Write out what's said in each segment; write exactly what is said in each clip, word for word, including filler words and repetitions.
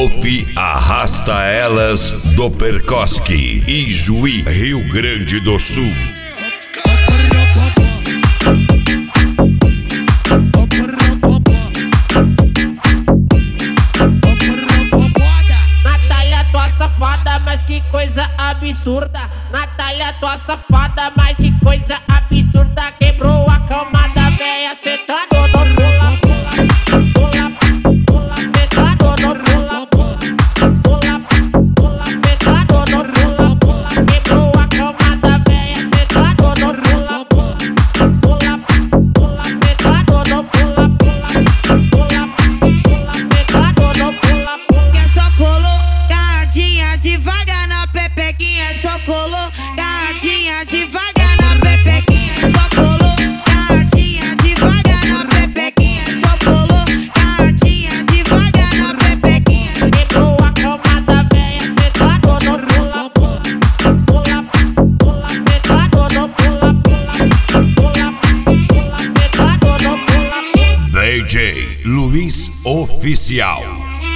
Wolf arrasta elas do Percoski, Ijuí, Rio Grande do Sul. Natália, tua safada, mas que coisa absurda. Natália, tua safada, mas que coisa absurda. Quebrou a cama da véia, sentado no pula, pula, pula, pula, sentado no pula, pula, pula, pula, sentado no pula, pula. Quebrou a cama da véia, sentado no pula, pula, pula, pula, sentado no pula, pula, pula, pula, sentado no pula, pula. Que só colocadinha devagar na pepequinha, só colocadinha devagar na pepequinha, só colocadinha devagar na pepequinha, só colocadinha devagar na pepequinha. Quebrou a cama da véia, sentado no pula, pula, pula, pula, sentado no pula, pula, pula, pula, sentado no pula, pula. D J Luiz Oficial.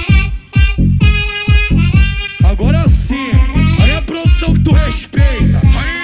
Agora sim, aí a produção que tu respeita.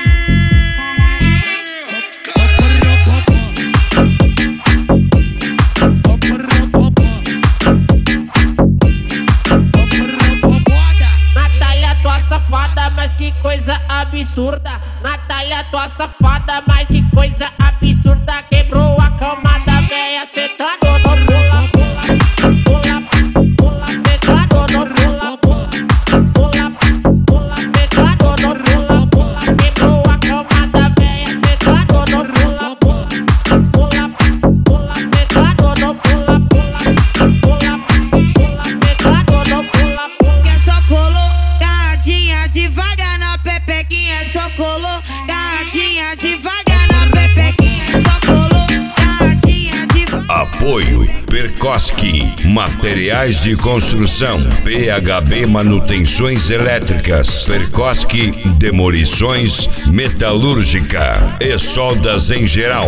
Natália, tua safada, mas que coisa absurda. Natália, tua safada, mas que coisa absurda. Quebrou a cama da véia, sentado no pula, pula, pula, pula, sentado no pula, pula, pula, pula, sentado no pula, pula. Quebrou a cama da véia, sentado no pula, pula, pula, pula, sentado no pula, pula, pula, pula, sentado no pula, pula. Que só colocadinha devagar na pepequinha, só colocadinha devagar na pepequinha, só colocadinha devagar. Apoio Percoski, materiais de construção, P H B Manutenções Elétricas, Percoski Demolições Metalúrgica e soldas em geral.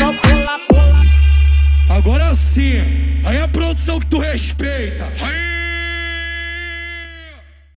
Agora sim, aí a produção que tu respeita.